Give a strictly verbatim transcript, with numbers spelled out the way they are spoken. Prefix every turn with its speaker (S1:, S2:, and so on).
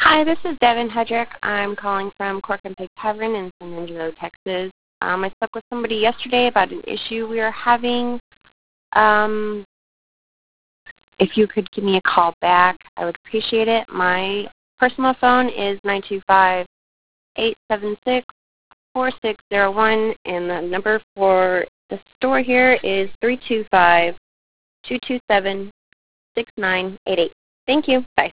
S1: Hi, this is Devin Hedrick. I'm calling from Cork and Pig Tavern in San Angelo, Texas. Um, I spoke with somebody yesterday about an issue we are having. Um, if you could give me a call back, I would appreciate it. My personal phone is nine two five, eight seven six, four six zero one, and the number for the store here is three two five, two two seven, six nine eight eight. Thank you. Bye.